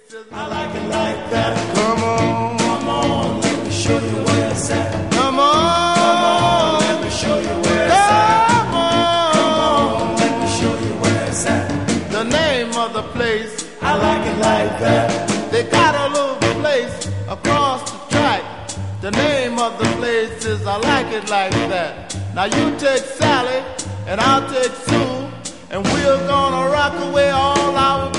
I like it like that. Come on, Come on, let me show you where it's at. come on, Come on, let me show you where it's at. come on. Come on, let me show you where it's at. The name of the place, I like it like that. they got a little place across the track. The name of the place is I Like It Like That. Now you take Sally and I'll take Sue, and we're gonna rock away all our